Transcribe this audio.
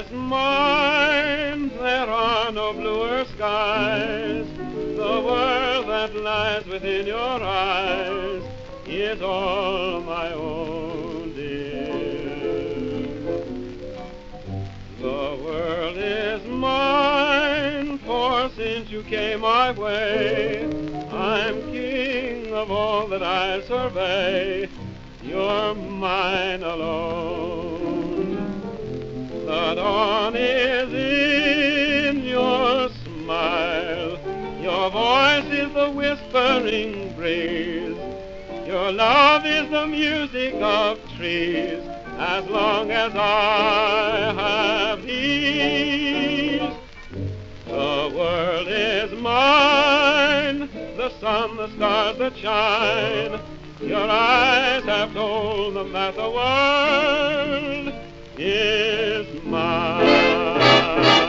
is mine, there are no bluer skies. The world that lies within your eyes is all my own, dear. The world is mine, for since you came my way, I'm king of all that I survey. You're mine alone. The dawn is in your smile. Your voice is the whispering breeze. Your love is the music of trees. As long as I have these, the world is mine. The sun, the stars that shine. Your eyes have told them that the world is mine.